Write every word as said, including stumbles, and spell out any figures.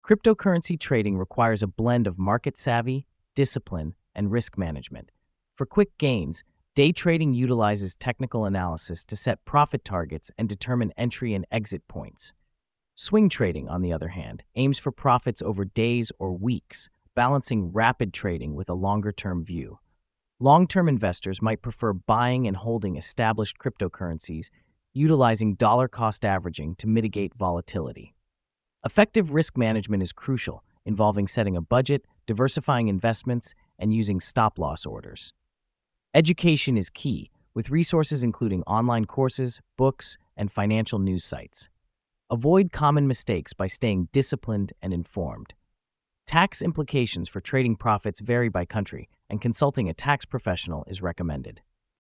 Cryptocurrency trading requires a blend of market savvy, discipline, and risk management. For quick gains, day trading utilizes technical analysis to set profit targets and determine entry and exit points. Swing trading, on the other hand, aims for profits over days or weeks, balancing rapid trading with a longer-term view. Long-term investors might prefer buying and holding established cryptocurrencies, utilizing dollar-cost averaging to mitigate volatility. Effective risk management is crucial, involving setting a budget, diversifying investments, and using stop-loss orders. Education is key, with resources including online courses, books, and financial news sites. Avoid common mistakes by staying disciplined and informed. Tax implications for trading profits vary by country, and consulting a tax professional is recommended.